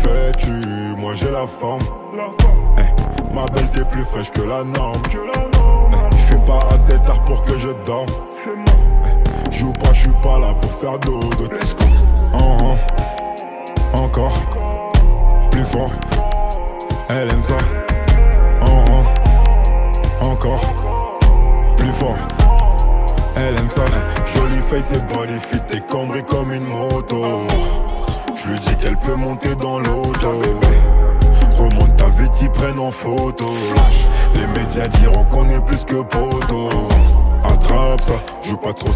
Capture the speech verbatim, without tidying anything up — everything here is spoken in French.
fais-tu? Moi j'ai la forme. Eh, ma belle t'es plus fraîche que la norme. Eh, j'fais pas assez tard pour que je dorme. Eh, joue pas, j'suis pas là pour faire dodo. Oh, oh. Encore plus fort. Elle aime ça. Oh, oh. Encore plus fort. Elle aime ça. Eh, jolie face et body fit, t'es cambrée comme une moto. Je lui dis qu'elle peut monter dans l'auto. Remonte ta vie, t'y prennent en photo. Les médias diront qu'on est plus que poteau. Attrape ça, joue pas trop